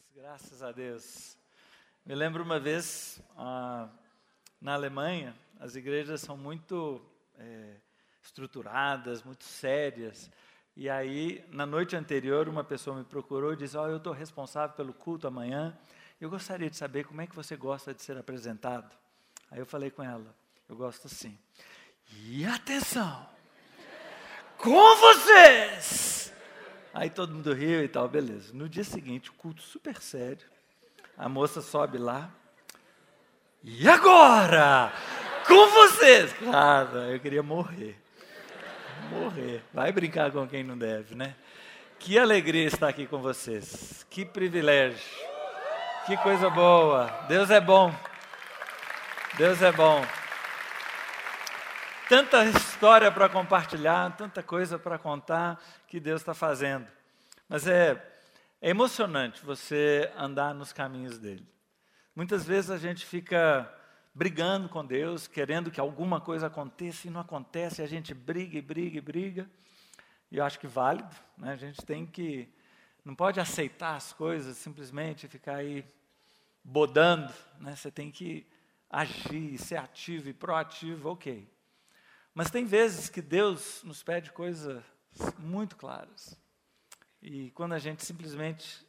Graças a Deus. Me lembro uma vez, na Alemanha, as igrejas são muito estruturadas, muito sérias. E aí, na noite anterior, uma pessoa me procurou e disse: eu estou responsável pelo culto amanhã. Eu gostaria de saber como é que você gosta de ser apresentado. Aí eu falei com ela: eu gosto assim. E atenção! Com vocês! Aí todo mundo riu e tal, beleza. No dia seguinte, o culto super sério. A moça sobe lá. E agora? Com vocês! Cara, eu queria morrer. Vai brincar com quem não deve, né? Que alegria estar aqui com vocês. Que privilégio. Que coisa boa. Deus é bom. Deus é bom. Tanta história para compartilhar, tanta coisa para contar que Deus está fazendo. Mas é emocionante você andar nos caminhos dele. Muitas vezes a gente fica brigando com Deus, querendo que alguma coisa aconteça e não acontece, a gente briga. E eu acho que válido, né? A gente não pode aceitar as coisas simplesmente ficar aí bodando, né? Você tem que agir, ser ativo e proativo, ok. Mas tem vezes que Deus nos pede coisas muito claras. E quando a gente simplesmente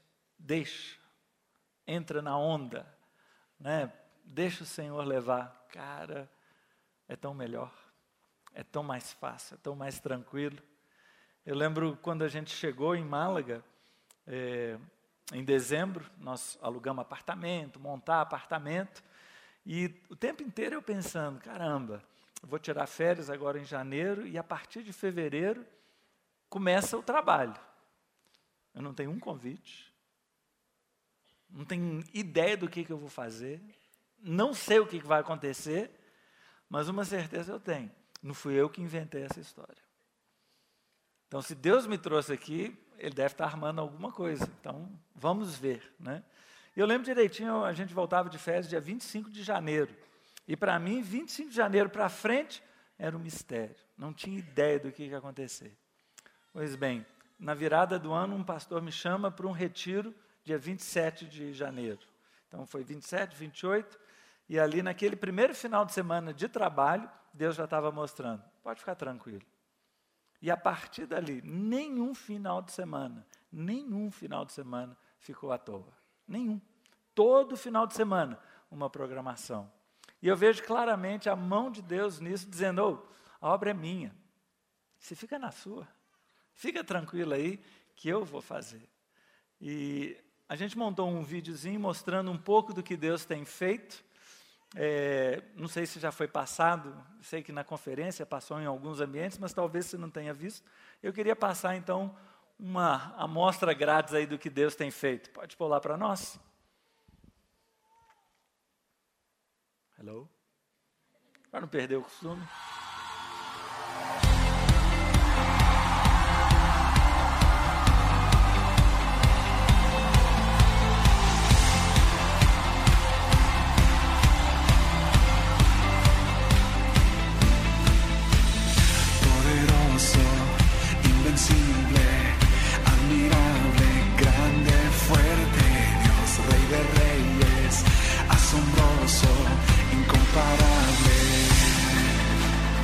entra na onda, né? Deixa o Senhor levar, cara, é tão melhor, é tão mais fácil, é tão mais tranquilo. Eu lembro quando a gente chegou em Málaga, em dezembro, nós alugamos montar apartamento, e o tempo inteiro eu pensando, caramba, eu vou tirar férias agora em janeiro e a partir de fevereiro começa o trabalho. Eu não tenho um convite, não tenho ideia do que eu vou fazer, não sei o que vai acontecer, mas uma certeza eu tenho, não fui eu que inventei essa história. Então, se Deus me trouxe aqui, Ele deve estar armando alguma coisa, então vamos ver, né? Eu lembro direitinho, a gente voltava de férias dia 25 de janeiro, e para mim, 25 de janeiro para frente, era um mistério. Não tinha ideia do que ia acontecer. Pois bem, na virada do ano, um pastor me chama para um retiro, dia 27 de janeiro. Então, foi 27, 28, e ali naquele primeiro final de semana de trabalho, Deus já estava mostrando, pode ficar tranquilo. E a partir dali, nenhum final de semana ficou à toa. Nenhum. Todo final de semana, uma programação. E eu vejo claramente a mão de Deus nisso, dizendo, a obra é minha. Você fica na sua. Fica tranquilo aí, que eu vou fazer. E a gente montou um videozinho mostrando um pouco do que Deus tem feito. Não sei se já foi passado, sei que na conferência passou em alguns ambientes, mas talvez você não tenha visto. Eu queria passar, então, uma amostra grátis aí do que Deus tem feito. Pode pôr lá para nós? Hello? Para não perder o costume. Poderoso, invencible, admirable, grande, fuerte, Dios, Rey de Reyes, asombroso, incomparable.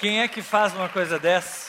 Quem é que faz uma coisa dessa?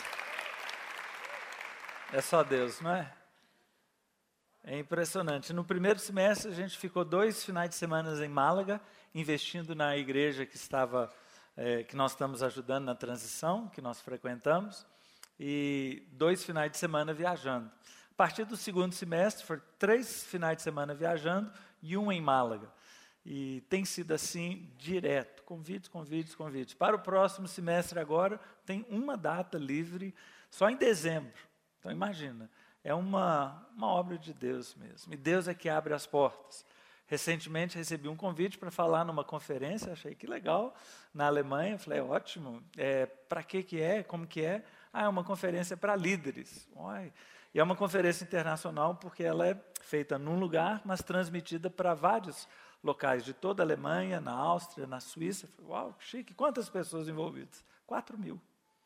É só Deus, não é? É impressionante. No primeiro semestre, a gente ficou 2 finais de semana em Málaga, investindo na igreja que nós estamos ajudando na transição, que nós frequentamos, e 2 finais de semana viajando. A partir do segundo semestre, foram 3 finais de semana viajando e 1 em Málaga. E tem sido assim, direto, convites. Para o próximo semestre agora, tem uma data livre, só em dezembro. Então, imagina, é uma obra de Deus mesmo. E Deus é que abre as portas. Recentemente, recebi um convite para falar numa conferência, achei que legal, na Alemanha. Falei, ótimo, para que é, como que é? É uma conferência para líderes. E é uma conferência internacional porque ela é feita num lugar, mas transmitida para vários locais de toda a Alemanha, na Áustria, na Suíça. Falei, uau, que chique. Quantas pessoas envolvidas? 4.000.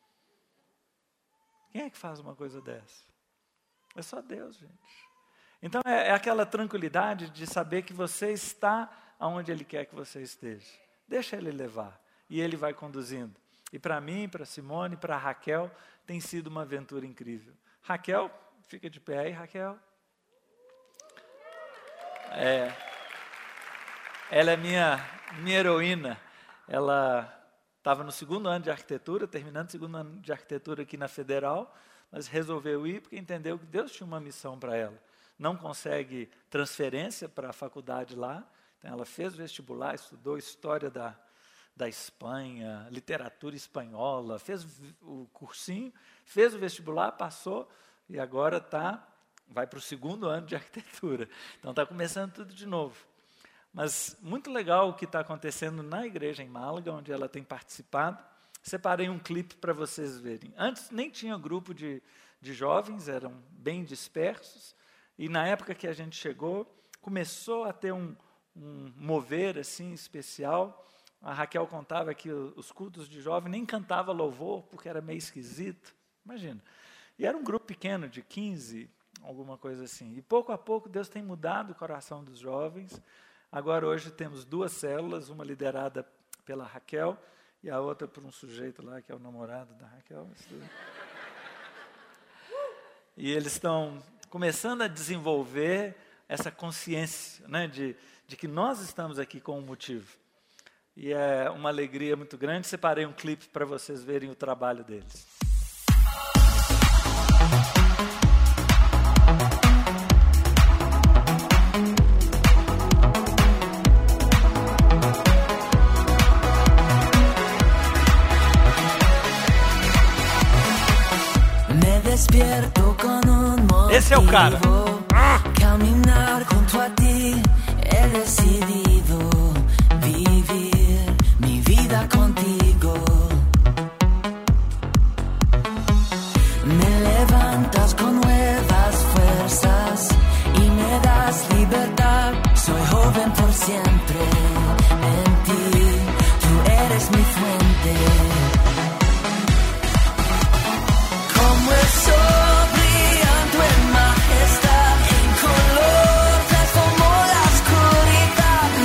Quem é que faz uma coisa dessa? É só Deus, gente. Então, é aquela tranquilidade de saber que você está onde Ele quer que você esteja. Deixa Ele levar. E Ele vai conduzindo. E para mim, para Simone, para Raquel, tem sido uma aventura incrível. Raquel, fica de pé aí, Raquel. Ela é minha heroína. Ela estava no 2º ano de arquitetura, terminando o 2º ano de arquitetura aqui na Federal, mas resolveu ir porque entendeu que Deus tinha uma missão para ela. Não consegue transferência para a faculdade lá, então ela fez vestibular, estudou história da Espanha, literatura espanhola, fez o cursinho, fez o vestibular, passou e agora vai para o 2º ano de arquitetura. Então está começando tudo de novo. Mas muito legal o que está acontecendo na igreja em Málaga, onde ela tem participado. Separei um clipe para vocês verem. Antes nem tinha grupo de jovens, eram bem dispersos. E na época que a gente chegou, começou a ter um mover assim, especial. A Raquel contava que os cultos de jovem nem cantava louvor, porque era meio esquisito. Imagina. E era um grupo pequeno, de 15, alguma coisa assim. E pouco a pouco Deus tem mudado o coração dos jovens. Agora, hoje, temos 2 células, uma liderada pela Raquel e a outra por um sujeito lá, que é o namorado da Raquel. E eles estão começando a desenvolver essa consciência, né, de que nós estamos aqui com um motivo. E é uma alegria muito grande. Separei um clipe para vocês verem o trabalho deles. Esse é o cara. Caminar junto a ti, he decidido vivir mi vida contigo. Me levantas con nuevas fuerzas y me das libertad. Soy joven por siempre en ti, tú eres mi fuente. Como el sol brillando en majestad, en color transformó la oscuridad.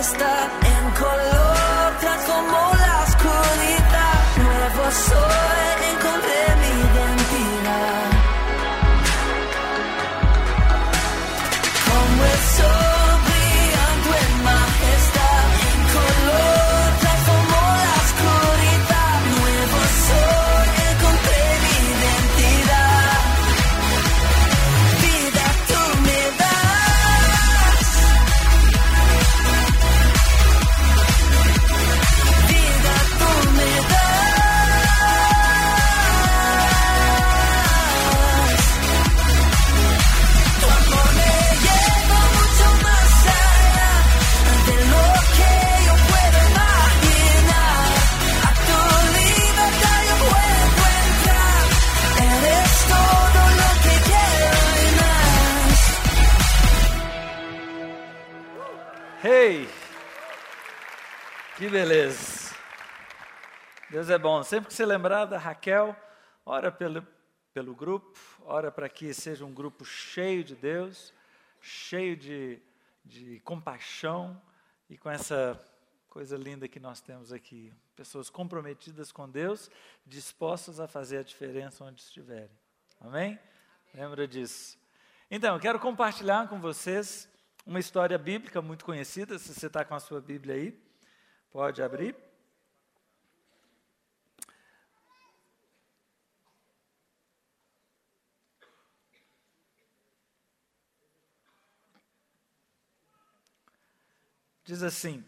majestad, en color transformó la oscuridad. Nuevo soy, encontré mi identidad. Como el sol brillando en majestad, en color transformó la oscuridad. Nuevo soy, encontré mi identidad. Vida tú me das, vida tú me das. Tu amor me lleva mucho más allá de lo que yo puedo imaginar. A tu libertad yo puedo entrar. Eres todo lo que quiero y más. Hey! Que beleza! Deus é bom. Sempre que você lembrar da Raquel, ora pelo grupo, ora para que seja um grupo cheio de Deus, cheio de compaixão e com essa coisa linda que nós temos aqui. Pessoas comprometidas com Deus, dispostas a fazer a diferença onde estiverem. Amém? Lembra disso. Então, eu quero compartilhar com vocês uma história bíblica muito conhecida. Se você está com a sua Bíblia aí, pode abrir. Diz assim: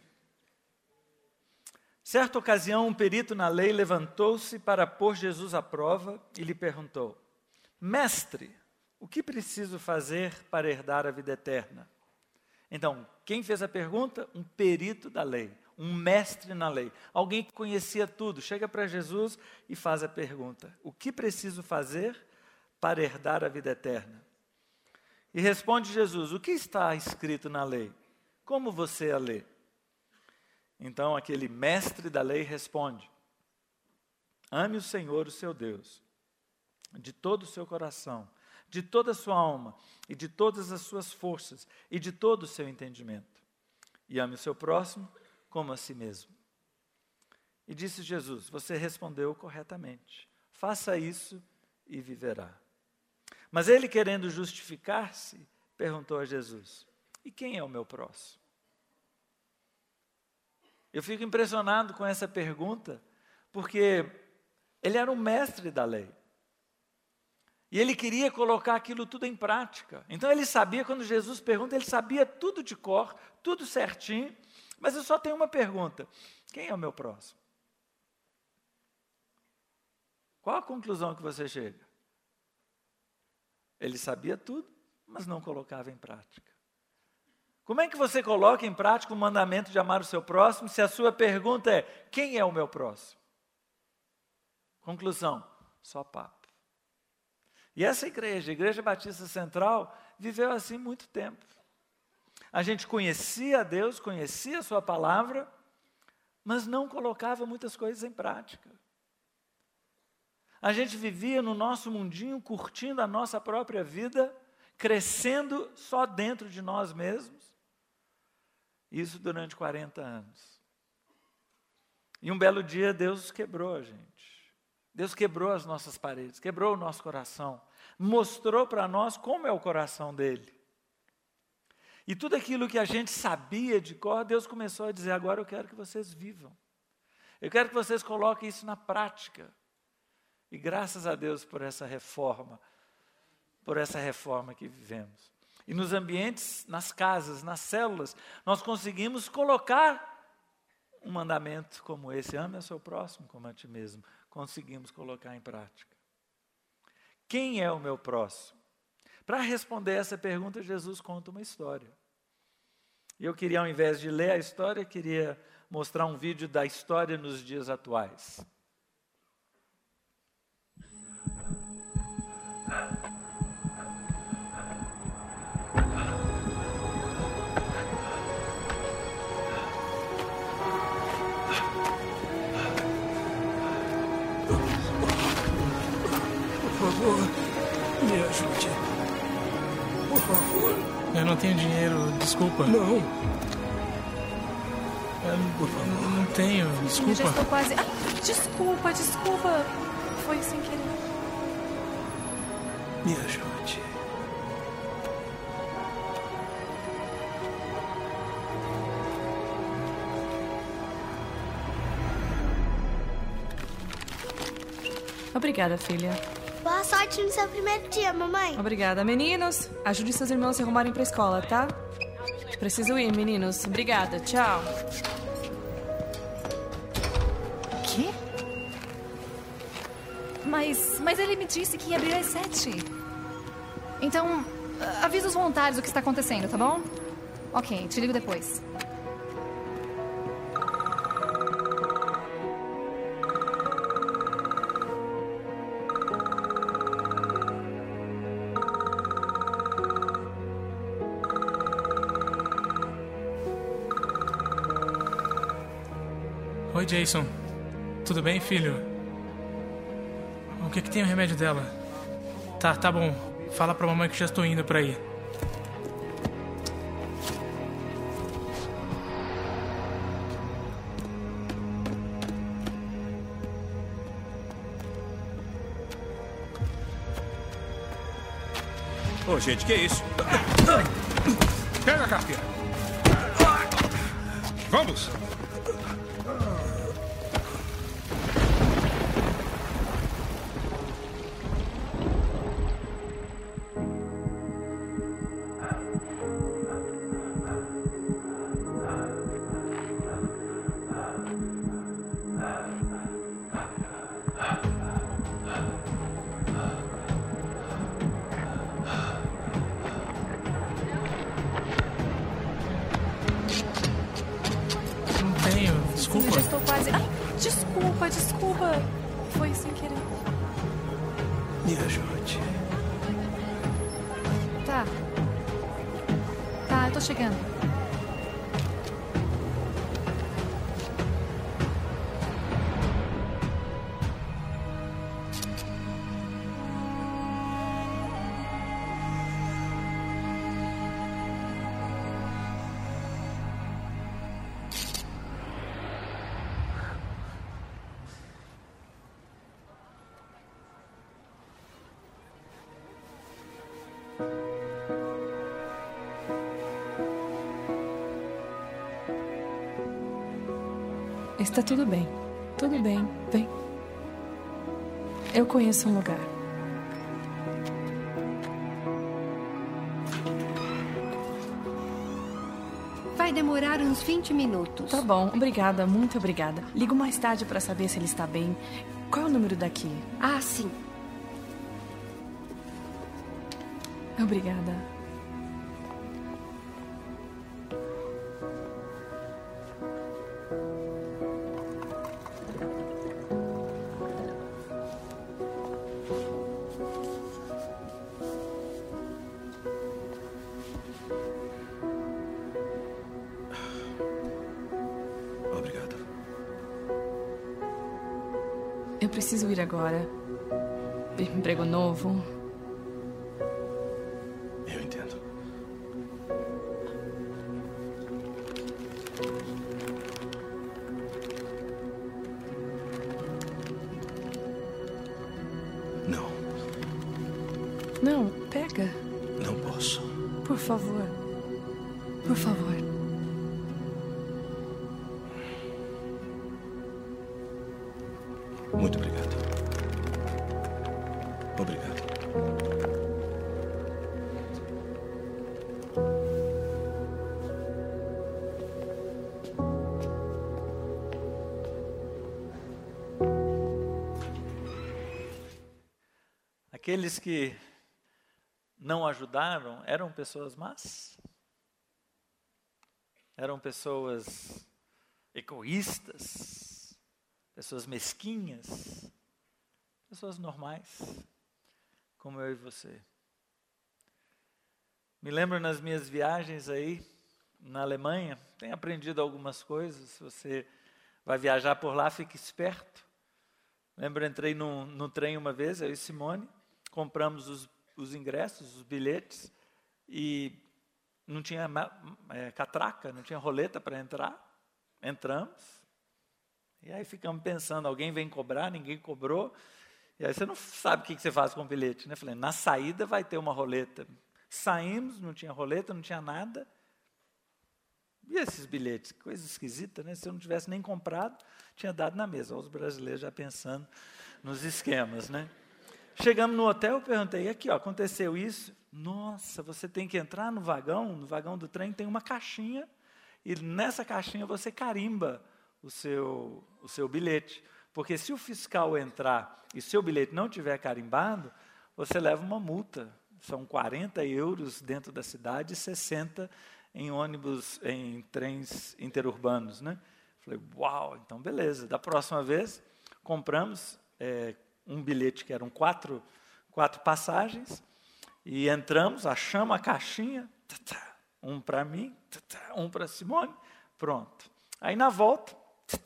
certa ocasião, um perito na lei levantou-se para pôr Jesus à prova e lhe perguntou: Mestre, o que preciso fazer para herdar a vida eterna? Então, quem fez a pergunta? Um perito da lei, um mestre na lei, alguém que conhecia tudo. Chega para Jesus e faz a pergunta: o que preciso fazer para herdar a vida eterna? E responde Jesus: o que está escrito na lei? Como você a lê? Então aquele mestre da lei responde: ame o Senhor, o seu Deus, de todo o seu coração, de toda a sua alma, e de todas as suas forças, e de todo o seu entendimento. E ame o seu próximo como a si mesmo. E disse Jesus: você respondeu corretamente. Faça isso e viverá. Mas ele, querendo justificar-se, perguntou a Jesus: e quem é o meu próximo? Eu fico impressionado com essa pergunta, porque ele era um mestre da lei. E ele queria colocar aquilo tudo em prática. Então ele sabia, quando Jesus pergunta, ele sabia tudo de cor, tudo certinho. Mas eu só tenho uma pergunta: quem é o meu próximo? Qual a conclusão que você chega? Ele sabia tudo, mas não colocava em prática. Como é que você coloca em prática o mandamento de amar o seu próximo se a sua pergunta é: quem é o meu próximo? Conclusão: só papo. E essa igreja, a Igreja Batista Central, viveu assim muito tempo. A gente conhecia a Deus, conhecia a sua palavra, mas não colocava muitas coisas em prática. A gente vivia no nosso mundinho, curtindo a nossa própria vida, crescendo só dentro de nós mesmos. Isso durante 40 anos. E um belo dia Deus quebrou a gente. Deus quebrou as nossas paredes, quebrou o nosso coração, mostrou para nós como é o coração dele. E tudo aquilo que a gente sabia de cor, Deus começou a dizer: agora eu quero que vocês vivam. Eu quero que vocês coloquem isso na prática. E graças a Deus por essa reforma que vivemos. E nos ambientes, nas casas, nas células, nós conseguimos colocar um mandamento como esse: ame ao seu próximo como a ti mesmo. Conseguimos colocar em prática. Quem é o meu próximo? Para responder essa pergunta, Jesus conta uma história. E eu queria, ao invés de ler a história, queria mostrar um vídeo da história nos dias atuais. Por favor, me ajude. Por favor. Eu não tenho dinheiro, desculpa. Não. Por favor. Não tenho, desculpa. Eu já estou quase... desculpa. Foi sem querer. Me ajude. Obrigada, filha. Boa sorte no seu primeiro dia, mamãe. Obrigada. Meninos, ajude seus irmãos a se arrumarem pra escola, tá? Preciso ir, meninos. Obrigada. Tchau. Quê? Mas ele me disse que ia abrir às 7. Então, avisa os voluntários o que está acontecendo, tá bom? Ok, te ligo depois. Oi, Jason. Tudo bem, filho? O que tem o remédio dela? Tá bom. Fala pra mamãe que já estou indo pra aí. Ô, gente, que é isso? Pega a carteira. Vamos! Eu já estou quase... desculpa. Foi sem querer. Me ajude. Tá, eu tô chegando. Está tudo bem. Tudo bem. Vem. Eu conheço um lugar. Vai demorar uns 20 minutos. Tá bom. Obrigada. Muito obrigada. Ligo mais tarde para saber se ele está bem. Qual é o número daqui? Ah, sim. Obrigada. Obrigado. Eu preciso ir agora. Emprego novo. Eu entendo. Não. Não, pega. Não posso. Por favor. Por favor. Muito obrigado. Obrigado. Aqueles que não ajudaram eram pessoas más? Eram pessoas egoístas? Pessoas mesquinhas? Pessoas normais, como eu e você. Me lembro nas minhas viagens aí, na Alemanha, tenho aprendido algumas coisas. Se você vai viajar por lá, fique esperto. Lembro, entrei no trem uma vez, eu e Simone, compramos os ingressos, os bilhetes, e não tinha catraca, não tinha roleta para entrar. entramos, e aí ficamos pensando, alguém vem cobrar, ninguém cobrou, e aí você não sabe o que você faz com o bilhete, né? Falei, na saída vai ter uma roleta. Saímos, não tinha roleta, não tinha nada. E esses bilhetes? Coisa esquisita, né? Se eu não tivesse nem comprado, tinha dado na mesa. Olha os brasileiros já pensando nos esquemas, né? Chegamos no hotel, eu perguntei, aqui, ó, aconteceu isso. Nossa, você tem que entrar no vagão do trem tem uma caixinha, e nessa caixinha você carimba o seu bilhete. Porque se o fiscal entrar e seu bilhete não tiver carimbado, você leva uma multa. São 40 euros dentro da cidade e 60 em ônibus, em trens interurbanos, né? Falei, uau, então beleza. Da próxima vez, compramos um bilhete que eram quatro passagens, e entramos, achamos a caixinha, um para mim, um para Simone, pronto. Aí na volta,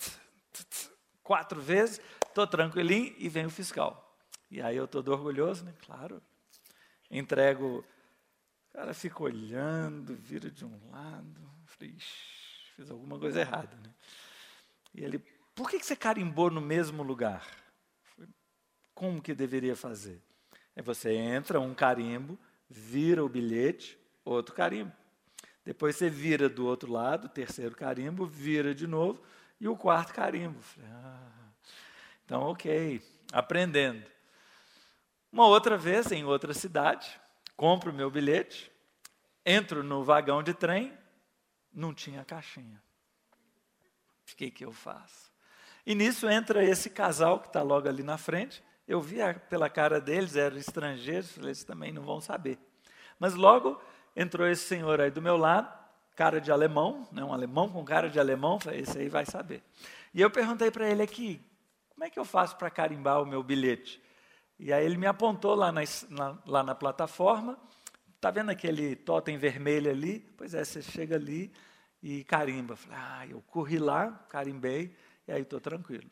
4 vezes, estou tranquilinho e vem o fiscal. E aí eu estou orgulhoso, né? Claro. Entrego, o cara fica olhando, vira de um lado. Falei, ixi, fiz alguma coisa errada, né? E ele, por que você carimbou no mesmo lugar? Falei, como que deveria fazer? Aí você entra, um carimbo, vira o bilhete, outro carimbo. Depois você vira do outro lado, terceiro carimbo, vira de novo, e o quarto carimbo. Falei, então, ok, aprendendo. Uma outra vez, em outra cidade, compro o meu bilhete, entro no vagão de trem, não tinha caixinha. O que eu faço? E nisso entra esse casal que está logo ali na frente. Eu vi pela cara deles, eram estrangeiros, falei, eles também não vão saber. Mas logo entrou esse senhor aí do meu lado, cara de alemão, né, um alemão com cara de alemão, falei, esse aí vai saber. E eu perguntei para ele aqui, como é que eu faço para carimbar o meu bilhete? E aí ele me apontou lá na plataforma, está vendo aquele totem vermelho ali? Pois é, você chega ali e carimba. Falei, eu corri lá, carimbei, e aí estou tranquilo.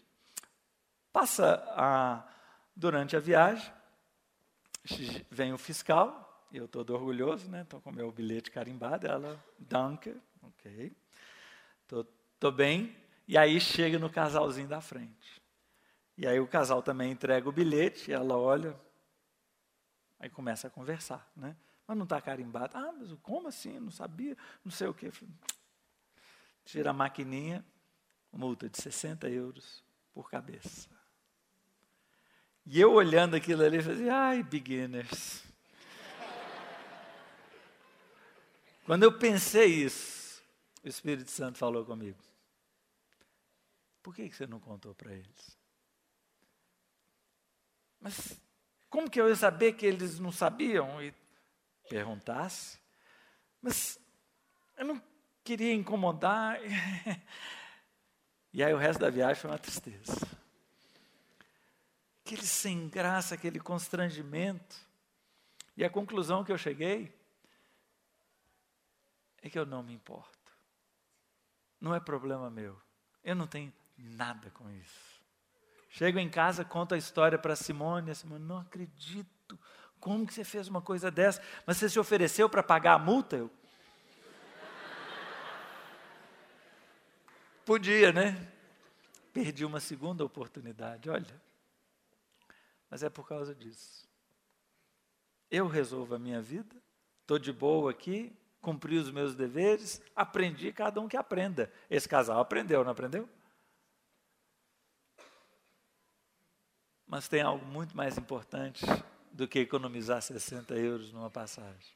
Durante a viagem, vem o fiscal, eu todo orgulhoso, né? Estou com o meu bilhete carimbado, ela, danke, ok, estou bem, e aí chega no casalzinho da frente. E aí o casal também entrega o bilhete, e ela olha, aí começa a conversar, né? Mas não está carimbado. Mas como assim? Não sabia, não sei o quê. Tira a maquininha, multa de 60 euros por cabeça. E eu olhando aquilo ali, falei, beginners. Quando eu pensei isso, o Espírito Santo falou comigo. Por que você não contou para eles? Mas como que eu ia saber que eles não sabiam? E perguntasse. Mas eu não queria incomodar. E aí o resto da viagem foi uma tristeza. Aquele sem graça, aquele constrangimento. E a conclusão que eu cheguei é que eu não me importo. Não é problema meu. Eu não tenho nada com isso. Chego em casa, conto a história para a Simone não acredito, como que você fez uma coisa dessa? Mas você se ofereceu para pagar a multa? Podia, né? Perdi uma segunda oportunidade, olha. Mas é por causa disso. Eu resolvo a minha vida, estou de boa aqui, cumpri os meus deveres, aprendi, cada um que aprenda. Esse casal aprendeu, não aprendeu? Mas tem algo muito mais importante do que economizar 60 euros numa passagem.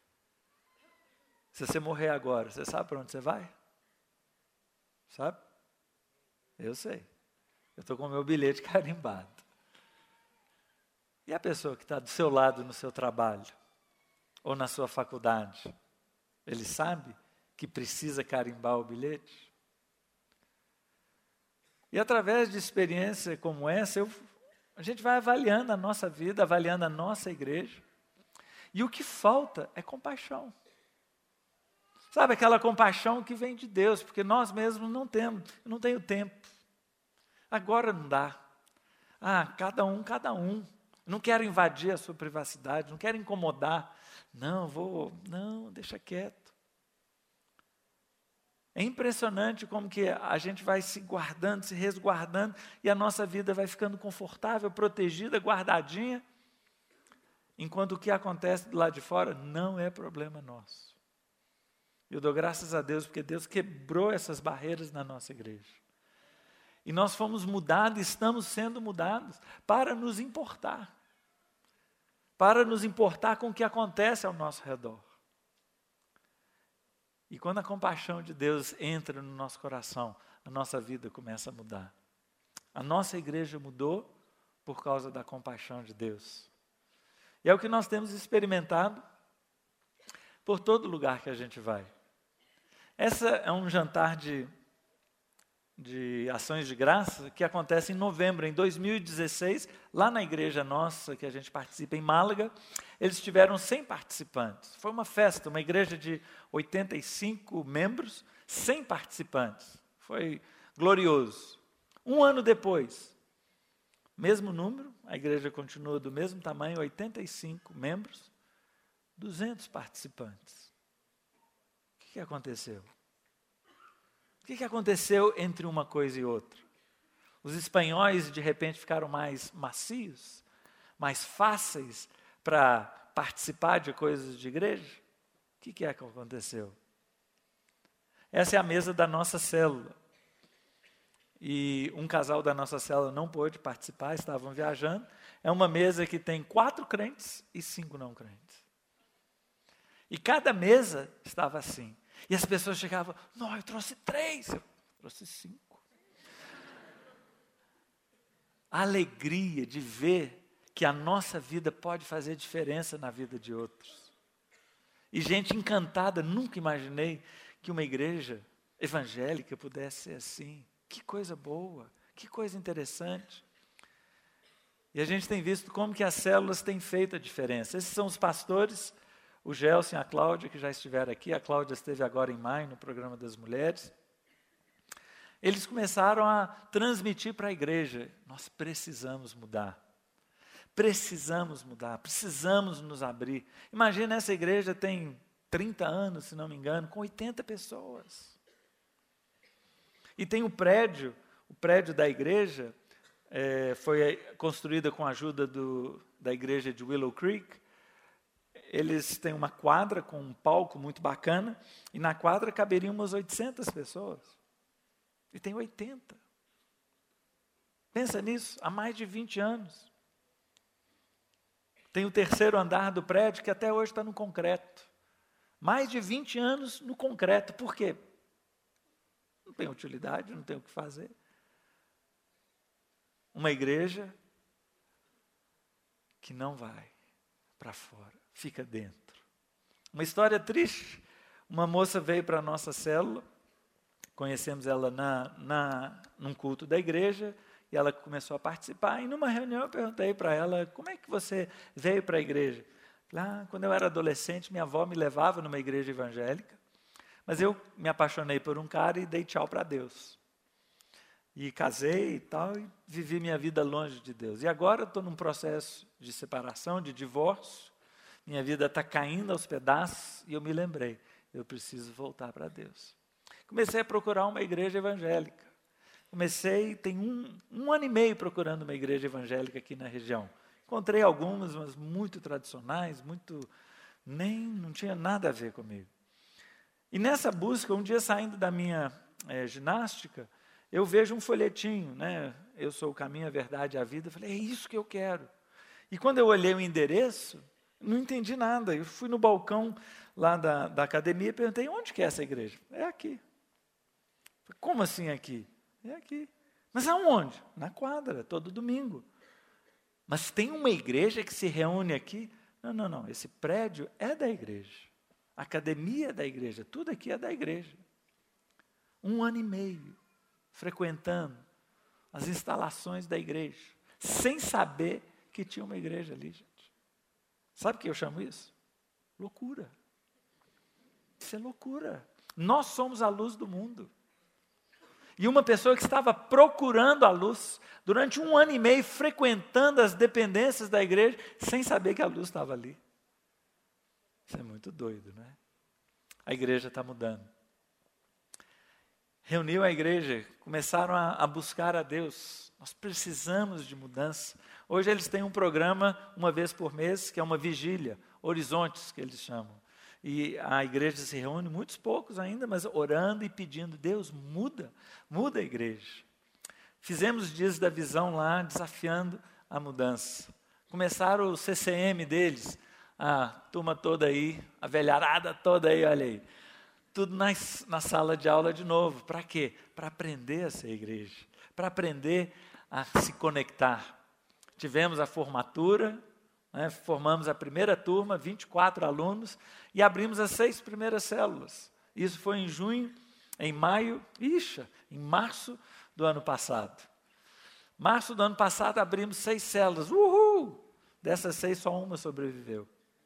Se você morrer agora, você sabe para onde você vai? Sabe? Eu sei. Eu estou com o meu bilhete carimbado. E a pessoa que está do seu lado no seu trabalho, ou na sua faculdade, ele sabe que precisa carimbar o bilhete? E através de experiência como essa, a gente vai avaliando a nossa vida, avaliando a nossa igreja. E o que falta é compaixão. Sabe, aquela compaixão que vem de Deus, porque nós mesmos não temos. Eu não tenho tempo. Agora não dá. Cada um. Não quero invadir a sua privacidade, não quero incomodar. Não, deixa quieto. É impressionante como que a gente vai se guardando, se resguardando, e a nossa vida vai ficando confortável, protegida, guardadinha, enquanto o que acontece do lado de fora não é problema nosso. Eu dou graças a Deus, porque Deus quebrou essas barreiras na nossa igreja. E nós fomos mudados, estamos sendo mudados, para nos importar. Para nos importar com o que acontece ao nosso redor. E quando a compaixão de Deus entra no nosso coração, a nossa vida começa a mudar. A nossa igreja mudou por causa da compaixão de Deus. E é o que nós temos experimentado por todo lugar que a gente vai. Essa é um jantar de ações de graça que acontece em novembro, em 2016, lá na igreja nossa, que a gente participa em Málaga, eles tiveram 100 participantes. Foi uma festa, uma igreja de 85 membros, 100 participantes. Foi glorioso. Um ano depois, mesmo número, a igreja continua do mesmo tamanho, 85 membros, 200 participantes. O que aconteceu? O que aconteceu entre uma coisa e outra? Os espanhóis, de repente, ficaram mais macios, mais fáceis para participar de coisas de igreja? O que é que aconteceu? Essa é a mesa da nossa célula. E um casal da nossa célula não pôde participar, estavam viajando. É uma mesa que tem 4 crentes e 5 não crentes. E cada mesa estava assim. E as pessoas chegavam, não, eu trouxe 3, eu trouxe 5. A alegria de ver que a nossa vida pode fazer diferença na vida de outros. E gente encantada, nunca imaginei que uma igreja evangélica pudesse ser assim. Que coisa boa, que coisa interessante. E a gente tem visto como que as células têm feito a diferença. Esses são os pastores, o Gelson e a Cláudia, que já estiveram aqui. A Cláudia esteve agora em maio no programa das mulheres. Eles começaram a transmitir para a igreja, nós precisamos mudar. Precisamos mudar, precisamos nos abrir. Imagina, essa igreja tem 30 anos, se não me engano, com 80 pessoas. E tem o prédio da igreja, foi construída com a ajuda da igreja de Willow Creek. Eles têm uma quadra com um palco muito bacana, e na quadra caberiam umas 800 pessoas. E tem 80. Pensa nisso, há mais de 20 anos. Tem o 3º andar do prédio, que até hoje está no concreto. Mais de 20 anos no concreto. Por quê? Não tem utilidade, não tem o que fazer. Uma igreja que não vai para fora, fica dentro. Uma história triste. Uma moça veio para a nossa célula, conhecemos ela num culto da igreja, e ela começou a participar, e numa reunião eu perguntei para ela, como é que você veio para a igreja? Quando eu era adolescente, minha avó me levava numa igreja evangélica, mas eu me apaixonei por um cara e dei tchau para Deus. E casei e tal, e vivi minha vida longe de Deus. E agora eu estou num processo de separação, de divórcio, minha vida está caindo aos pedaços, e eu me lembrei, eu preciso voltar para Deus. Comecei a procurar uma igreja evangélica. Tem um ano e meio procurando uma igreja evangélica aqui na região. Encontrei algumas, mas muito tradicionais, não tinha nada a ver comigo. E nessa busca, um dia saindo da minha ginástica, eu vejo um folhetinho, né? Eu sou o caminho, a verdade e a vida. Eu falei, é isso que eu quero. E quando eu olhei o endereço, não entendi nada. Eu fui no balcão lá da academia e perguntei, onde que é essa igreja? É aqui. Falei, como assim aqui? É aqui. Mas aonde? Na quadra, todo domingo. Mas tem uma igreja que se reúne aqui? Não. Esse prédio é da igreja. A academia é da igreja. Tudo aqui é da igreja. 1 ano e meio frequentando as instalações da igreja, sem saber que tinha uma igreja ali, gente. Sabe o que eu chamo isso? Loucura. Isso é loucura. Nós somos a luz do mundo. E uma pessoa que estava procurando a luz, durante 1 ano e meio, frequentando as dependências da igreja, sem saber que a luz estava ali. Isso é muito doido, não é? A igreja está mudando. reuniu a igreja, começaram a buscar a Deus. Nós precisamos de mudança. Hoje eles têm um programa, uma vez por mês, que é uma vigília, Horizontes, que eles chamam. E a igreja se reúne, muitos poucos ainda, mas orando e pedindo, Deus, muda a igreja. Fizemos os dias da visão lá, desafiando a mudança. Começaram o CCM deles, a turma toda aí, a velharada toda aí, olha aí. Tudo na sala de aula de novo. Para quê? Para aprender a ser igreja, para aprender a se conectar. Tivemos a formatura, né, formamos a primeira turma, 24 alunos, e abrimos as 6 primeiras células. Isso foi em junho, em março do ano passado. Março do ano passado abrimos 6 células. Uhul! Dessas 6, só uma sobreviveu.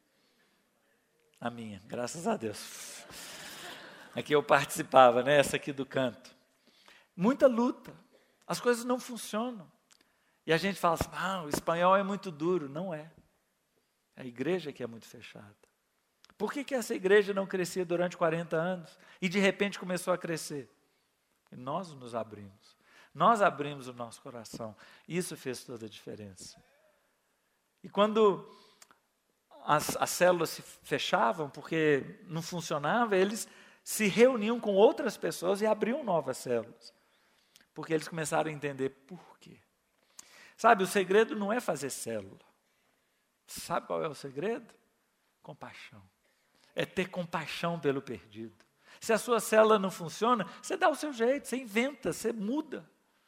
A minha, graças a Deus. Aqui eu participava, né? Essa aqui do canto. Muita luta. As coisas não funcionam. E a gente fala assim, o espanhol é muito duro. Não é. É a igreja que é muito fechada. Por que essa igreja não crescia durante 40 anos e de repente começou a crescer? E nós nos abrimos. Nós abrimos o nosso coração. Isso fez toda a diferença. E quando as células se fechavam, porque não funcionava, eles se reuniam com outras pessoas e abriam novas células. Porque eles começaram a entender por quê. Sabe, o segredo não é fazer célula. Sabe qual é o segredo? Compaixão. É ter compaixão pelo perdido. Se a sua célula não funciona, você dá o seu jeito, você inventa, você muda.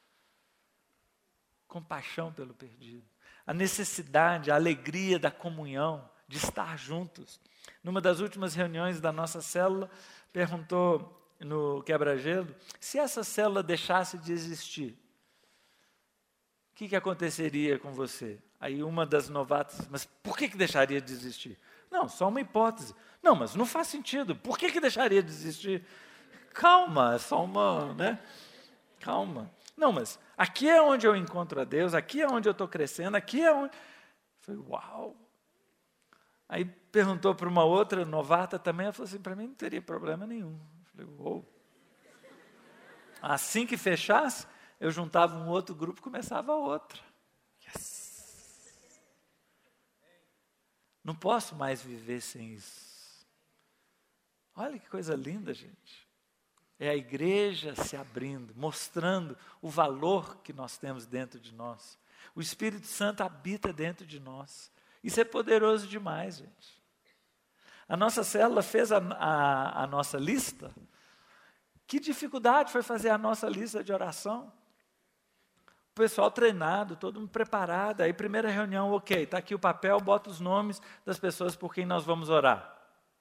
Compaixão pelo perdido. A necessidade, a alegria da comunhão, de estar juntos. Numa das últimas reuniões da nossa célula, perguntou no quebra-gelo, se essa célula deixasse de existir, o que aconteceria com você? Aí uma das novatas, mas por que deixaria de existir? Não, só uma hipótese. Não, mas não faz sentido. Por que deixaria de existir? Calma, é só uma, né? Calma. Não, mas aqui é onde eu encontro a Deus, aqui é onde eu estou crescendo, aqui é onde... Falei, uau! Aí perguntou para uma outra novata também, ela falou assim, para mim não teria problema nenhum. Falei, uou! Assim que fechasse, eu juntava um outro grupo e começava outra. Yes! Não posso mais viver sem isso. Olha que coisa linda, gente. É a igreja se abrindo, mostrando o valor que nós temos dentro de nós. O Espírito Santo habita dentro de nós. Isso é poderoso demais, gente. A nossa célula fez a nossa lista. Que dificuldade foi fazer a nossa lista de oração? O pessoal treinado, todo mundo preparado. Aí, primeira reunião, ok, está aqui o papel, bota os nomes das pessoas por quem nós vamos orar.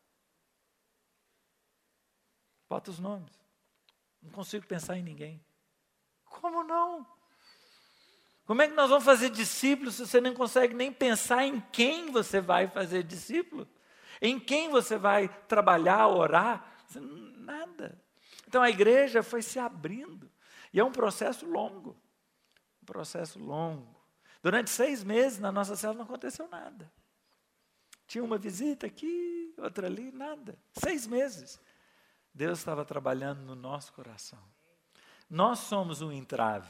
Bota os nomes. Não consigo pensar em ninguém. Como não? Como é que nós vamos fazer discípulos se você não consegue nem pensar em quem você vai fazer discípulo? Em quem você vai trabalhar, orar? Nada. Então a igreja foi se abrindo. E é um processo longo. Um processo longo. Durante 6 meses na nossa célula não aconteceu nada. Tinha uma visita aqui, outra ali, nada. 6 meses. Deus estava trabalhando no nosso coração. Nós somos um entrave.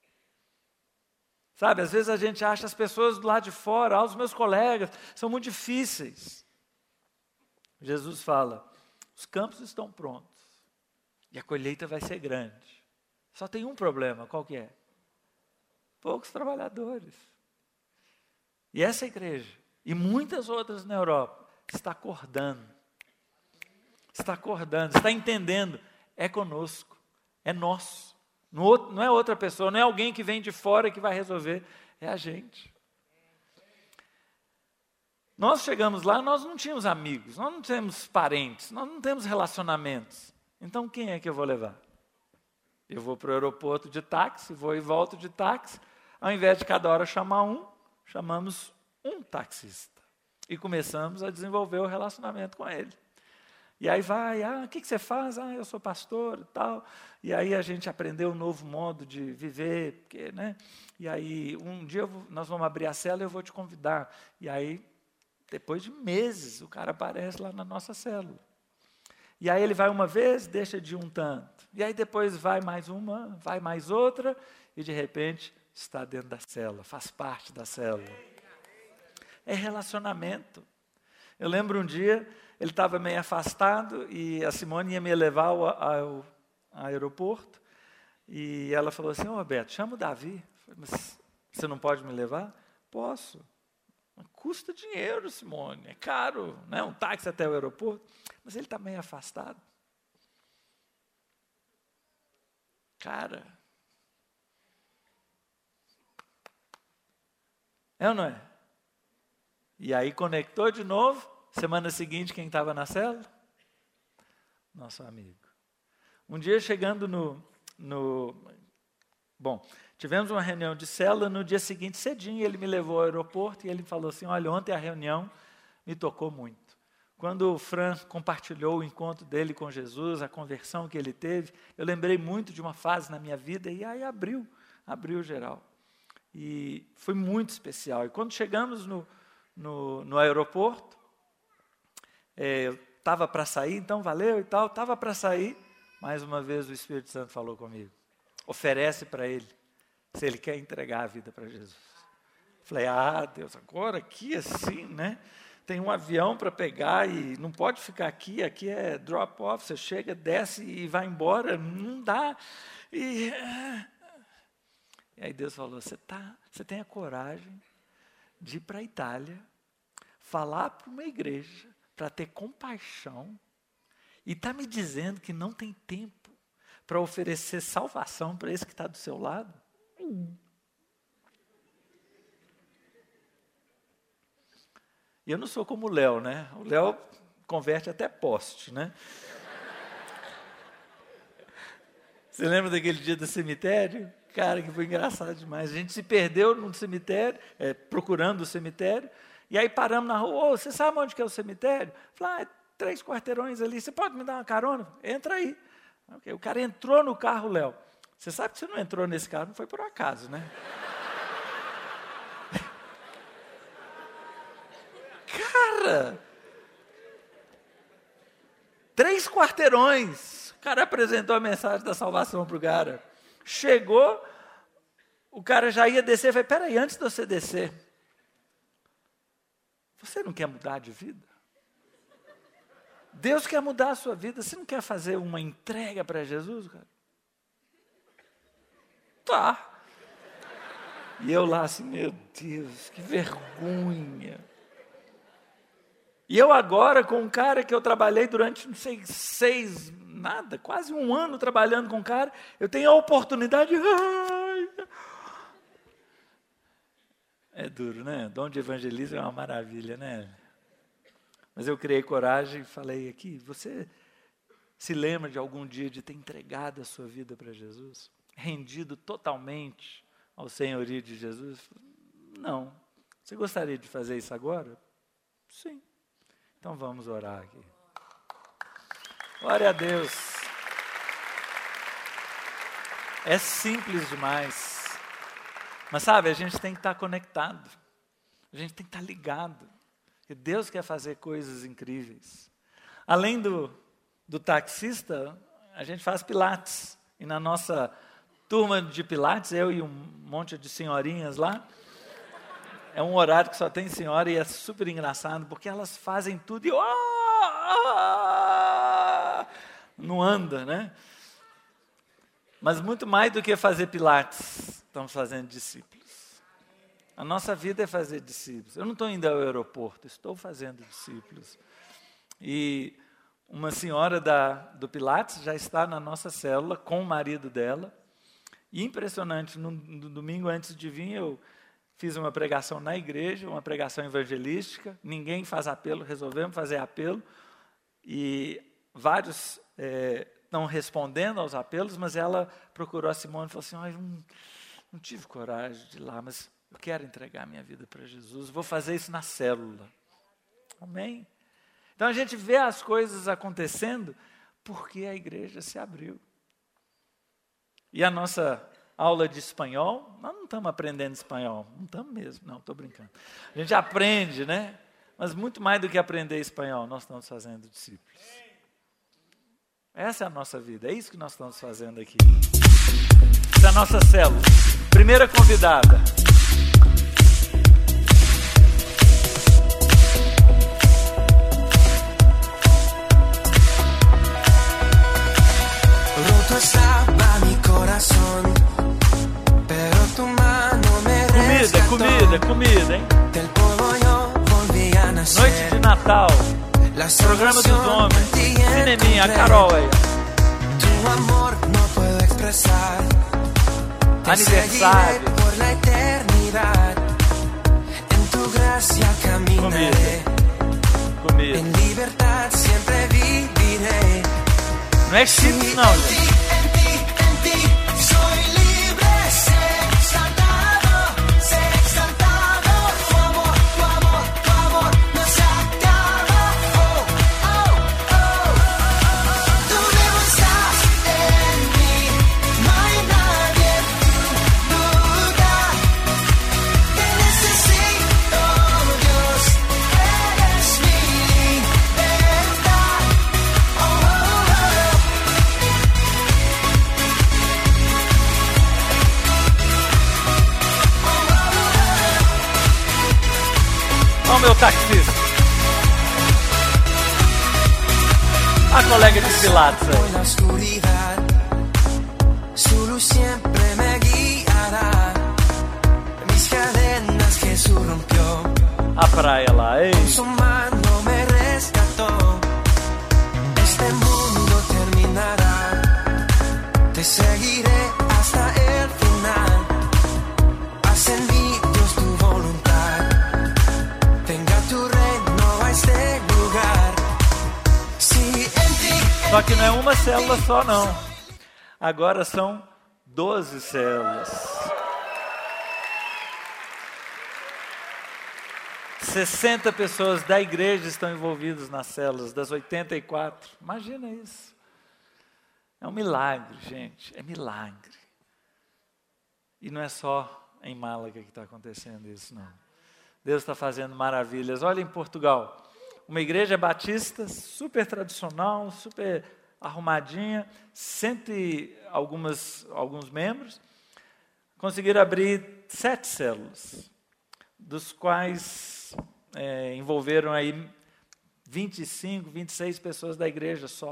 Sabe, às vezes a gente acha as pessoas do lado de fora, os meus colegas, são muito difíceis. Jesus fala, os campos estão prontos e a colheita vai ser grande. Só tem um problema, qual que é? Poucos trabalhadores. E essa igreja, e muitas outras na Europa, está acordando. Está acordando, está entendendo, é conosco, é nosso. Não é outra pessoa, não é alguém que vem de fora que vai resolver, é a gente. Nós chegamos lá, nós não tínhamos amigos, nós não temos parentes, nós não temos relacionamentos. Então quem é que eu vou levar? Eu vou para o aeroporto de táxi, vou e volto de táxi. Ao invés de cada hora chamar um, chamamos um taxista. E começamos a desenvolver o relacionamento com ele. E aí vai, o que você faz? Eu sou pastor e tal. E aí a gente aprendeu um novo modo de viver. Porque, né? E aí um dia nós vamos abrir a célula e eu vou te convidar. E aí, depois de meses, o cara aparece lá na nossa célula. E aí ele vai uma vez, deixa de ir um tanto. E aí depois vai mais uma, vai mais outra, e de repente está dentro da célula, faz parte da célula. É relacionamento. Eu lembro um dia, ele estava meio afastado e a Simone ia me levar ao aeroporto. E ela falou assim, Roberto, chama o Davi. Eu falei, mas você não pode me levar? Posso. Mas custa dinheiro, Simone, é caro, né? Um táxi até o aeroporto. Mas ele está meio afastado. Cara, é ou não é? E aí conectou de novo, semana seguinte quem estava na célula? Nosso amigo. Um dia chegando Bom, tivemos uma reunião de célula, no dia seguinte cedinho ele me levou ao aeroporto e ele falou assim, olha, ontem a reunião me tocou muito. Quando o Fran compartilhou o encontro dele com Jesus, a conversão que ele teve, eu lembrei muito de uma fase na minha vida e aí abriu geral. E foi muito especial. E quando chegamos no aeroporto, eu estava para sair, então valeu e tal, estava para sair, mais uma vez o Espírito Santo falou comigo, oferece para ele, se ele quer entregar a vida para Jesus. Falei, Deus, agora aqui assim, né? Tem um avião para pegar e não pode ficar aqui é drop-off, você chega, desce e vai embora, não dá. E aí Deus falou, você tem a coragem de ir para a Itália, falar para uma igreja, para ter compaixão, e está me dizendo que não tem tempo para oferecer salvação para esse que está do seu lado? E eu não sou como o Léo, né? O Léo converte até poste, né? Você lembra daquele dia do cemitério? Cara, que foi engraçado demais. A gente se perdeu no cemitério, procurando o cemitério, e aí paramos na rua. Você sabe onde que é o cemitério? Falei, 3 quarteirões ali, você pode me dar uma carona? Entra aí. Okay. O cara entrou no carro, Léo. Você sabe que você não entrou nesse carro, não foi por acaso, né? Cara, 3 quarteirões. O cara apresentou a mensagem da salvação para o cara. Chegou, o cara já ia descer. Eu falei, peraí, antes de você descer, você não quer mudar de vida? Deus quer mudar a sua vida. Você não quer fazer uma entrega para Jesus, cara? Tá. E eu lá assim, meu Deus, que vergonha. E eu agora, com um cara que eu trabalhei durante, não sei, quase um ano trabalhando com um cara, eu tenho a oportunidade. É duro, né? Dom de evangelismo é uma maravilha, né? Mas eu criei coragem e falei aqui, você se lembra de algum dia de ter entregado a sua vida para Jesus? Rendido totalmente ao senhorio de Jesus? Não. Você gostaria de fazer isso agora? Sim. Então vamos orar aqui. Glória a Deus. É simples demais. Mas sabe, a gente tem que estar conectado. A gente tem que estar ligado. Porque Deus quer fazer coisas incríveis. Além do taxista, a gente faz pilates. E na nossa turma de pilates, eu e um monte de senhorinhas lá, é um horário que só tem senhora e é super engraçado, porque elas fazem tudo e não anda, né? Mas muito mais do que fazer pilates, estamos fazendo discípulos. A nossa vida é fazer discípulos. Eu não estou indo ao aeroporto, estou fazendo discípulos. E uma senhora do Pilates já está na nossa célula com o marido dela. E impressionante, no domingo antes de vir, eu fiz uma pregação na igreja, uma pregação evangelística. Ninguém faz apelo, resolvemos fazer apelo. E vários estão respondendo aos apelos, mas ela procurou a Simone e falou assim, não tive coragem de ir lá, mas eu quero entregar minha vida para Jesus, vou fazer isso na célula. Amém? Então a gente vê as coisas acontecendo porque a igreja se abriu. E a nossa aula de espanhol, nós não estamos aprendendo espanhol, não estamos mesmo, não, estou brincando. A gente aprende, né? Mas muito mais do que aprender espanhol, nós estamos fazendo discípulos. Essa é a nossa vida, é isso que nós estamos fazendo aqui. Essa é a nossa célula. Primeira convidada. Roto estaba mi corazón, pero tu mano me rescató. Comida, hein? Del polvo yo volví a nacer. Noite de Natal, programa dos homens, cineminha, a Carol aí. Tu amor no puedo expresar. Te Aniversário. seguiré por la eternidad. En tu gracia caminaré. Comida. En libertad siempre viviré. Não é chips não, gente. En ti soy libre, ser exaltado. Tu amor no se acaba. Oh, oh, oh. Tú vivo estás en mí, no hay nadie en tu lugar. Te necesito, Dios, eres mi libertad. Oh, oh, oh. Ó o meu taxista. A colega de Pilatos Por aí. la oscuridad, su luz siempre me guiará. Mis cadenas Jesús rompió, A praia lá, ei. su mano me rescató. Este mundo terminará, te seguiré hasta el final. Haz en mí, Dios, tu voluntad. Venga tu reino a este lugar. Si en ti Só que não é uma célula só, não. Agora são 12 células. 60 pessoas da igreja estão envolvidas nas células, das 84. Imagina isso. É um milagre, gente. É milagre. E não é só em Málaga que está acontecendo isso, não. Deus está fazendo maravilhas. Olha em Portugal. Uma igreja batista, super tradicional, super arrumadinha, alguns membros, conseguiram abrir 7 células, dos quais envolveram aí 25, 26 pessoas da igreja só.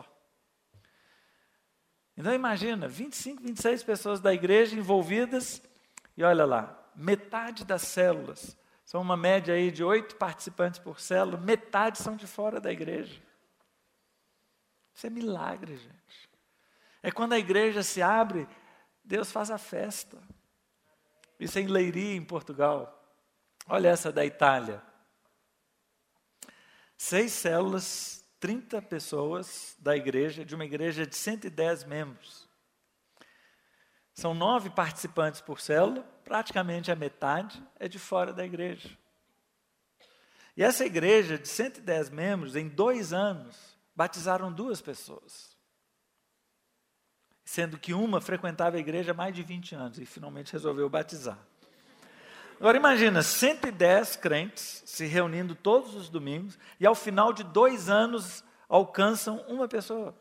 Então imagina, 25, 26 pessoas da igreja envolvidas, e olha lá, metade das células, são uma média aí de 8 participantes por célula, metade são de fora da igreja. Isso é milagre, gente. É quando a igreja se abre, Deus faz a festa. Isso é em Leiria, em Portugal. Olha essa da Itália. 6 células, 30 pessoas da igreja, de uma igreja de 110 membros. São 9 participantes por célula, praticamente a metade é de fora da igreja. E essa igreja de 110 membros, em 2 anos, batizaram 2 pessoas. Sendo que uma frequentava a igreja há mais de 20 anos e finalmente resolveu batizar. Agora imagina, 110 crentes se reunindo todos os domingos e ao final de 2 anos alcançam uma pessoa.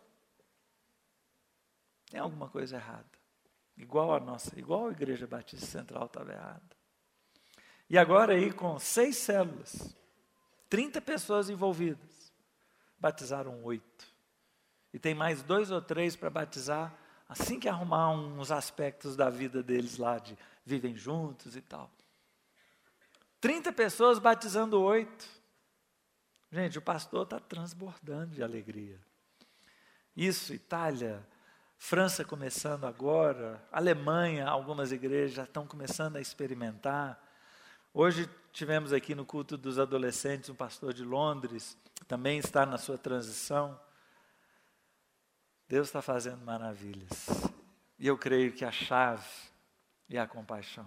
Tem alguma coisa errada. Igual a Igreja Batista Central estava errada. E agora aí com 6 células, 30 pessoas envolvidas, batizaram 8. E tem mais 2 ou 3 para batizar, assim que arrumar uns aspectos da vida deles lá, de vivem juntos e tal. 30 pessoas batizando 8. Gente, o pastor está transbordando de alegria. Isso, Itália, França começando agora, Alemanha, algumas igrejas já estão começando a experimentar. Hoje tivemos aqui no culto dos adolescentes um pastor de Londres, que também está na sua transição. Deus está fazendo maravilhas. E eu creio que a chave é a compaixão.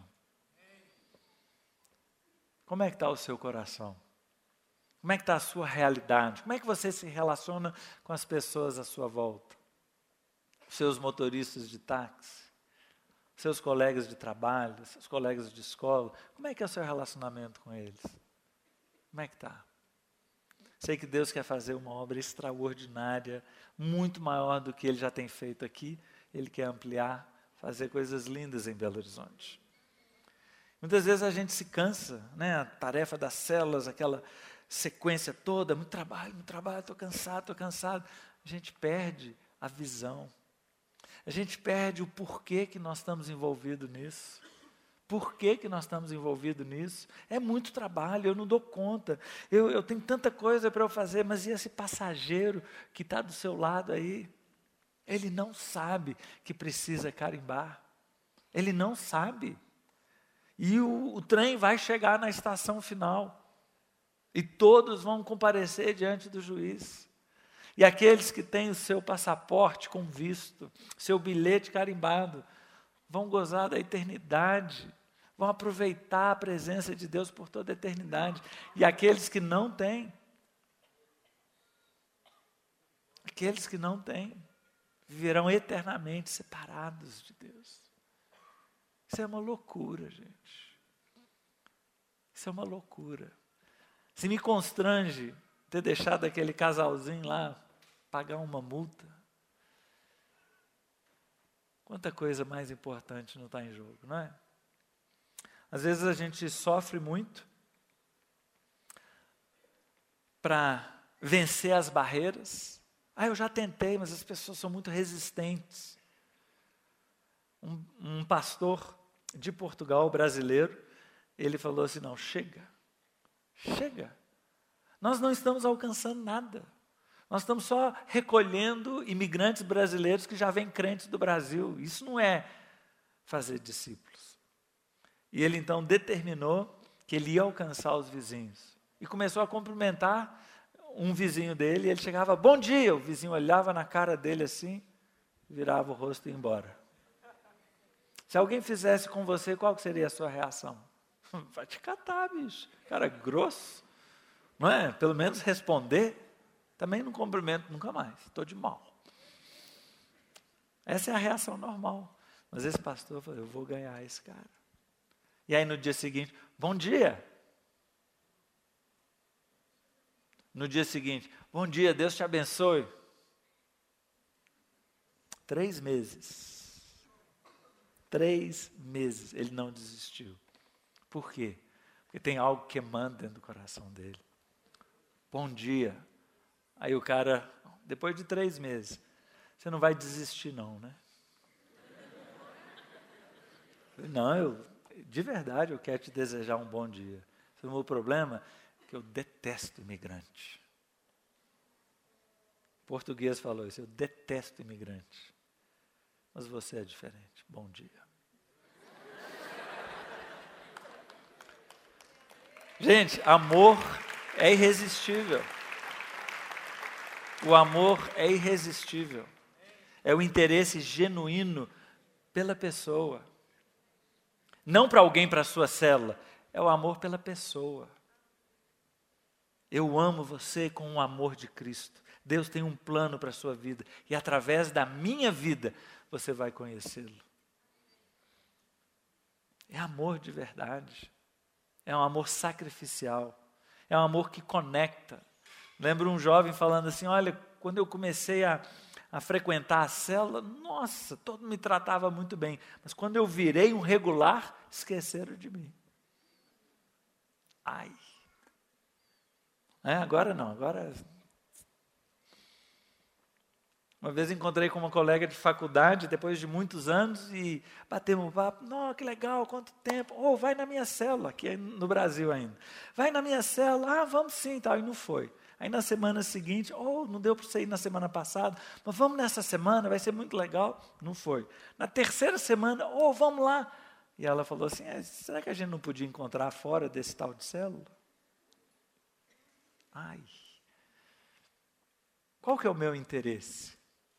Como é que está o seu coração? Como é que está a sua realidade? Como é que você se relaciona com as pessoas à sua volta? Seus motoristas de táxi, seus colegas de trabalho, seus colegas de escola. Como é que é o seu relacionamento com eles? Como é que está? Sei que Deus quer fazer uma obra extraordinária, muito maior do que Ele já tem feito aqui. Ele quer ampliar, fazer coisas lindas em Belo Horizonte. Muitas vezes a gente se cansa, né? A tarefa das células, aquela sequência toda, muito trabalho, estou cansado. A gente perde a visão. A gente perde o porquê que nós estamos envolvidos nisso. Por que nós estamos envolvidos nisso? É muito trabalho, eu não dou conta. Eu tenho tanta coisa para eu fazer, mas e esse passageiro que está do seu lado aí? Ele não sabe que precisa carimbar. Ele não sabe. E o trem vai chegar na estação final. E todos vão comparecer diante do juiz. E aqueles que têm o seu passaporte com visto, seu bilhete carimbado, vão gozar da eternidade. Vão aproveitar a presença de Deus por toda a eternidade. E aqueles que não têm, viverão eternamente separados de Deus. Isso é uma loucura, gente. Isso é uma loucura. Se me constrange ter deixado aquele casalzinho lá pagar uma multa, quanta coisa mais importante não está em jogo, não é? Às vezes a gente sofre muito para vencer as barreiras. Eu já tentei, mas as pessoas são muito resistentes. Um pastor de Portugal, brasileiro, ele falou assim, não, chega. Nós não estamos alcançando nada. Nós estamos só recolhendo imigrantes brasileiros que já vêm crentes do Brasil. Isso não é fazer discípulos. E ele então determinou que ele ia alcançar os vizinhos. E começou a cumprimentar um vizinho dele, e ele chegava, bom dia, o vizinho olhava na cara dele assim, virava o rosto e ia embora. Se alguém fizesse com você, qual seria a sua reação? Vai te catar, bicho. Cara grosso, não é? Pelo menos responder. Também não cumprimento nunca mais, estou de mal. Essa é a reação normal. Mas esse pastor falou, eu vou ganhar esse cara. E aí no dia seguinte, bom dia. No dia seguinte, bom dia, Deus te abençoe. 3 meses. 3 meses ele não desistiu. Por quê? Porque tem algo queimando dentro do coração dele. Bom dia. Aí o cara, depois de 3 meses, você não vai desistir não, né? Não, de verdade eu quero te desejar um bom dia. O meu problema é que eu detesto imigrante. O português falou isso, eu detesto imigrante. Mas você é diferente. Bom dia. Gente, amor é irresistível. O amor é irresistível. É o interesse genuíno pela pessoa. Não para alguém, para a sua célula. É o amor pela pessoa. Eu amo você com o amor de Cristo. Deus tem um plano para a sua vida. E através da minha vida, você vai conhecê-lo. É amor de verdade. É um amor sacrificial. É um amor que conecta. Lembro um jovem falando assim, olha, quando eu comecei a frequentar a célula, nossa, todo mundo me tratava muito bem. Mas quando eu virei um regular, esqueceram de mim. Ai. Agora não, agora... Uma vez encontrei com uma colega de faculdade, depois de muitos anos, e batemos um papo. Não, que legal, quanto tempo. Vai na minha célula, aqui no Brasil ainda. Vai na minha célula, vamos sim, tal, e não foi. Aí na semana seguinte, não deu para você ir na semana passada, mas vamos nessa semana, vai ser muito legal. Não foi. Na terceira semana, vamos lá. E ela falou assim, será que a gente não podia encontrar fora desse tal de célula? Ai. Qual que é o meu interesse?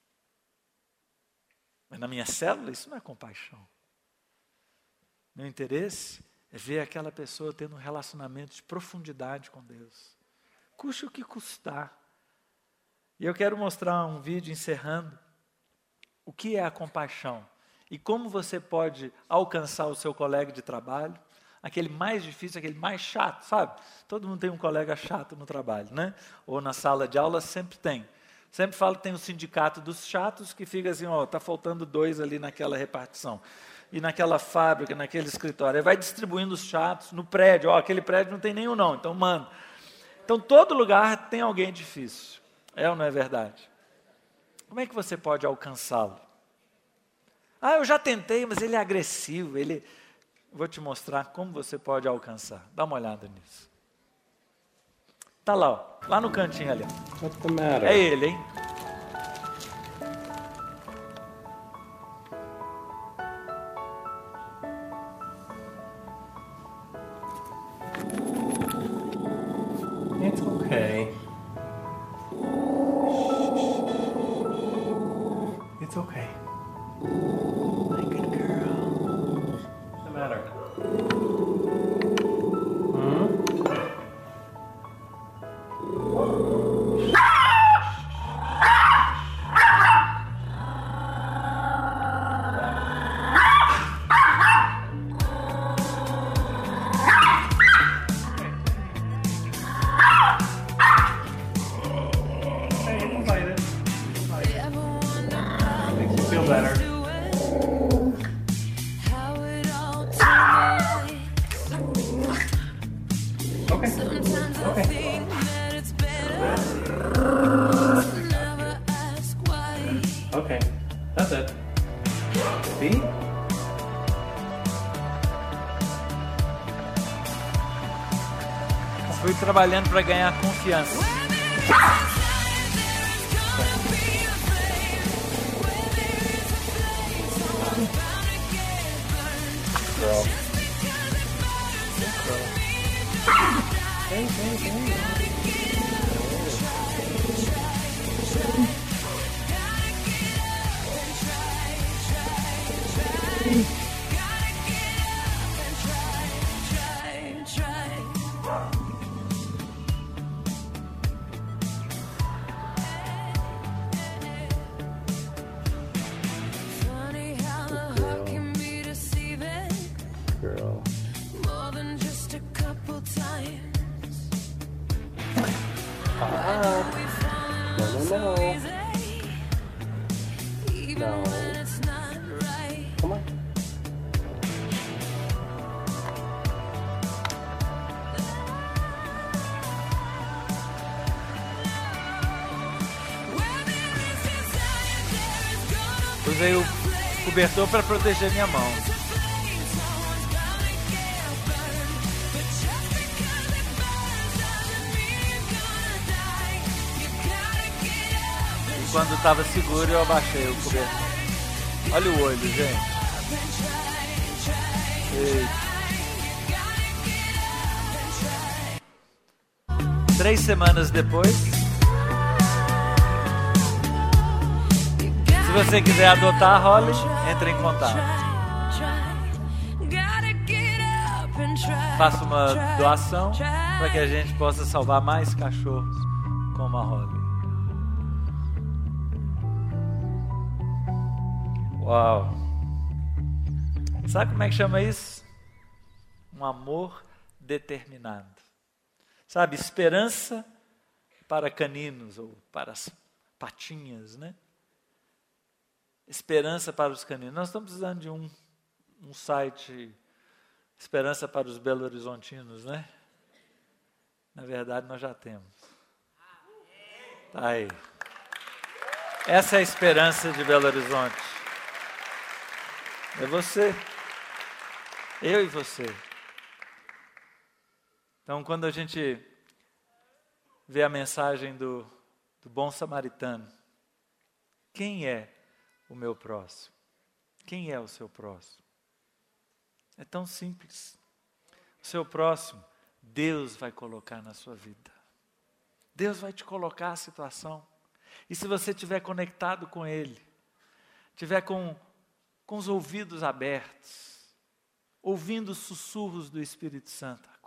Mas na minha célula, isso não é compaixão. Meu interesse é ver aquela pessoa tendo um relacionamento de profundidade com Deus. Custe o que custar. E eu quero mostrar um vídeo encerrando o que é a compaixão e como você pode alcançar o seu colega de trabalho, Aquele mais difícil, aquele mais chato, sabe? Todo mundo tem um colega chato no trabalho, né? Ou na sala de aula sempre tem. Sempre falo que tem o sindicato dos chatos que fica assim, ó, tá faltando 2 ali naquela repartição. E naquela fábrica, naquele escritório. Aí vai distribuindo os chatos no prédio. Ó, aquele prédio não tem nenhum não, então manda. Então todo lugar tem alguém difícil. É ou não é verdade? Como é que você pode alcançá-lo? Ah, eu já tentei, mas ele é agressivo, Vou te mostrar como você pode alcançar. Dá uma olhada nisso. Está lá, ó, lá no cantinho ali. What's the matter? É ele, hein? It's okay. It's okay. My good girl. What's the matter? Feel better. Okay. Okay. Okay. That's it. See? Fui trabalhando para ganhar confiança. Girl. Girl. No. No. Come on. Usei o cobertor para proteger minha mão. E quando estava seguro, eu abaixei o cobertor. Olha o olho, gente. Eita. 3 semanas depois, se você quiser adotar a Holly, entre em contato. Faça uma doação para que a gente possa salvar mais cachorros como a Holly. Uau! Sabe como é que chama isso? Um amor determinado. Sabe, esperança para caninos ou para as patinhas, né? Esperança para os caninos. Nós estamos precisando de um site, esperança para os belo-horizontinos, né? Na verdade, nós já temos. Tá aí. Essa é a esperança de Belo Horizonte. É você. Eu e você. Então, quando a gente vê a mensagem do bom samaritano, quem é o meu próximo? Quem é o seu próximo? É tão simples. O seu próximo, Deus vai colocar na sua vida. Deus vai te colocar a situação. E se você estiver conectado com Ele, estiver com os ouvidos abertos, ouvindo os sussurros do Espírito Santo,